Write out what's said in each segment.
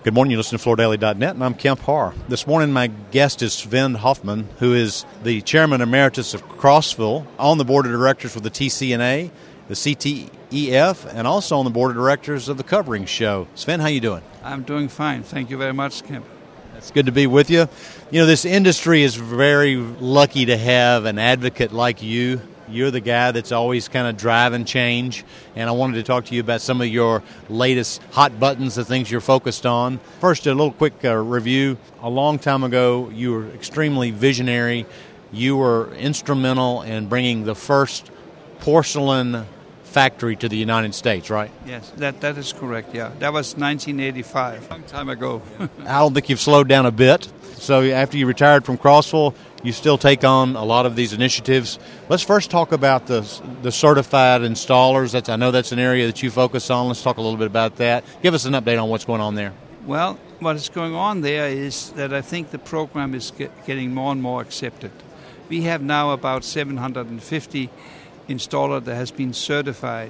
Good morning. You listen to FloorDaily.net, and I'm Kemp Harr. This morning, my guest is Sven Hoffman, who is the Chairman Emeritus of Crossville, on the Board of Directors with the TCNA, the CTEF, and also on the Board of Directors of the Covering Show. Sven, how you doing? I'm doing fine. Thank you very much, Kemp. It's good to be with you. You know, this industry is very lucky to have an advocate like you. You're the guy that's always kind of driving change, and I wanted to talk to you about some of your latest hot buttons, the things you're focused on. First, a little quick review. A long time ago, you were extremely visionary. You were instrumental in bringing the first porcelain factory to the United States, right? Yes, that is correct, yeah. That was 1985, a long time ago. I don't think you've slowed down a bit. So after you retired from Crossville, you still take on a lot of these initiatives. Let's first talk about the certified installers. I know that's an area that you focus on. Let's talk a little bit about that. Give us an update on what's going on there. Well, what is going on there is that I think the program is getting more and more accepted. We have now about 750 installers that has been certified.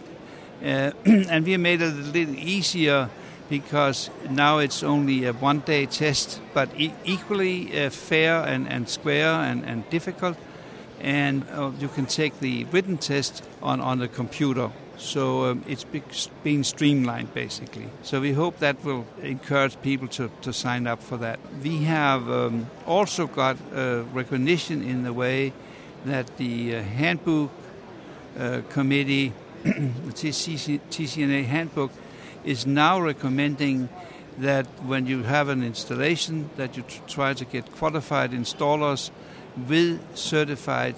And we made it a little easier because now it's only a one-day test, but equally fair and square and difficult. And you can take the written test on the computer. So it's being streamlined, basically. So we hope that will encourage people to sign up for that. We have also got recognition in the way that the handbook committee, the TCNA handbook, is now recommending that when you have an installation that you try to get qualified installers with certified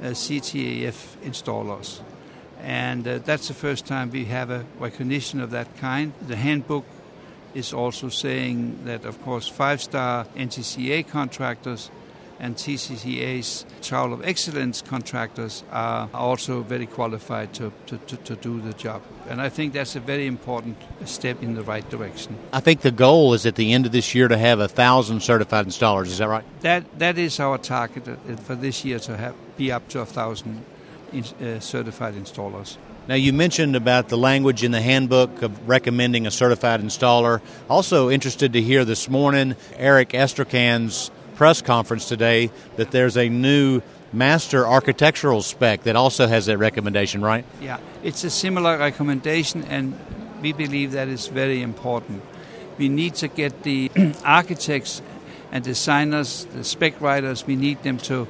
CTEF installers. And that's the first time we have a recognition of that kind. The handbook is also saying that, of course, 5-star NTCA contractors and TCCA's Tower of Excellence contractors are also very qualified to do the job. And I think that's a very important step in the right direction. I think the goal is at the end of this year to have 1,000 certified installers. Is that right? That is our target for this year, to be up to 1,000 certified installers. Now, you mentioned about the language in the handbook of recommending a certified installer. Also interested to hear this morning Eric Estrakhan's press conference today that there's a new master architectural spec that also has that recommendation, right? Yeah, it's a similar recommendation, and we believe that is very important. We need to get the architects and designers, the spec writers, we need them to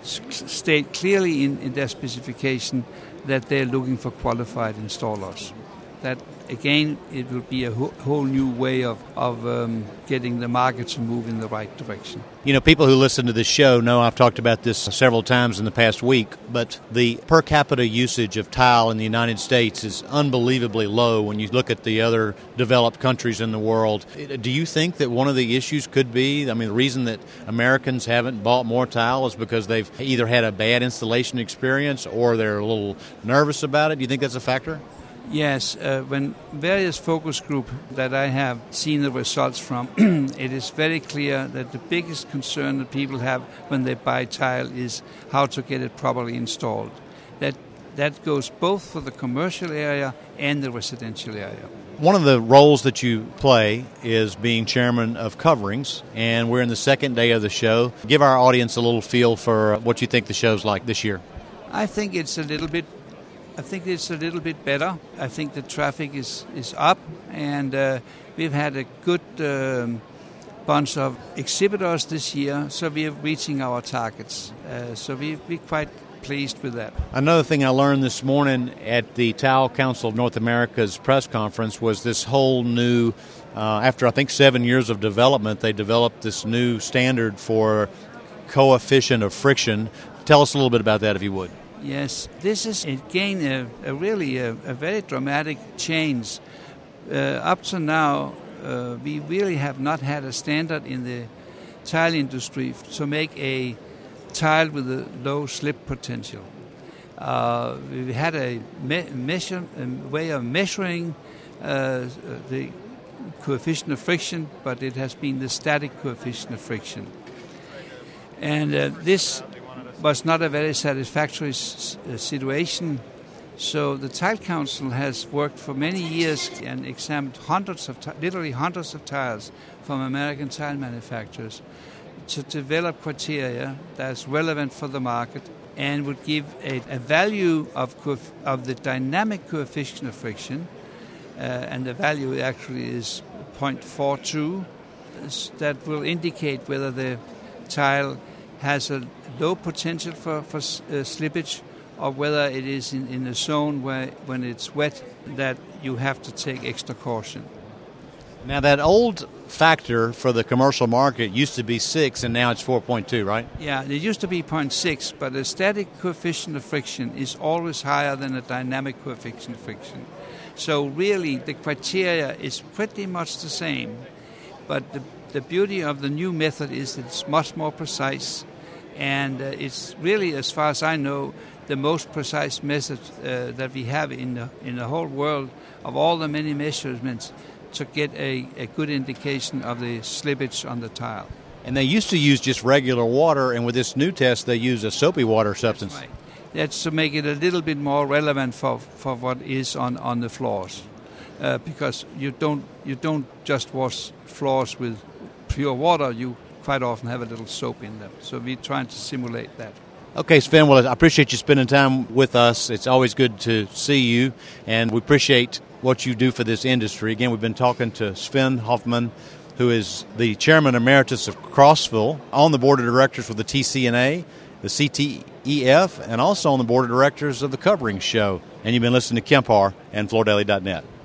state clearly in their specification that they're looking for qualified installers. That, again, it will be a whole new way of getting the market to move in the right direction. You know, people who listen to this show know I've talked about this several times in the past week, but the per capita usage of tile in the United States is unbelievably low when you look at the other developed countries in the world. Do you think that one of the issues could be, the reason that Americans haven't bought more tile is because they've either had a bad installation experience or they're a little nervous about it? Do you think that's a factor? Yes, when various focus groups that I have seen the results from, it is very clear that the biggest concern that people have when they buy tile is how to get it properly installed. That goes both for the commercial area and the residential area. One of the roles that you play is being chairman of Coverings, and we're in the second day of the show. Give our audience a little feel for what you think the show's like this year. I think it's a little bit better. I think the traffic is up, and we've had a good bunch of exhibitors this year, so we are reaching our targets. So we're quite pleased with that. Another thing I learned this morning at the Tile Council of North America's press conference was this whole new, after I think 7 years of development, they developed this new standard for coefficient of friction. Tell us a little bit about that, if you would. Yes, this is again a very dramatic change. Up to now, we really have not had a standard in the tile industry to make a tile with a low slip potential. We had a way of measuring the coefficient of friction, but it has been the static coefficient of friction. And this was not a very satisfactory situation, So the Tile Council has worked for many years and examined literally hundreds of tiles from American tile manufacturers to develop criteria that's relevant for the market and would give a value of the dynamic coefficient of friction, and the value actually is 0.42, that will indicate whether the tile has a low potential for slippage, or whether it is in a zone where, when it's wet, that you have to take extra caution. Now, that old factor for the commercial market used to be 6, and now it's 4.2, right? Yeah, it used to be 0.6, but the static coefficient of friction is always higher than the dynamic coefficient of friction. So really, the criteria is pretty much the same, but the beauty of the new method is it's much more precise, and it's really, as far as I know, the most precise method that we have in the whole world of all the many measurements to get a good indication of the slippage on the tile. And they used to use just regular water, and with this new test, they use a soapy water substance. That's right. That's to make it a little bit more relevant for what is on the floors, because you don't just wash floors with pure water. You quite often have a little soap in them. So we're trying to simulate that. Okay, Sven, well, I appreciate you spending time with us. It's always good to see you, and we appreciate what you do for this industry. Again, we've been talking to Sven Hoffman, who is the Chairman Emeritus of Crossville, on the Board of Directors with the TCNA, the CTEF, and also on the Board of Directors of the Covering Show. And you've been listening to Kemp Harr and FloorDaily.net.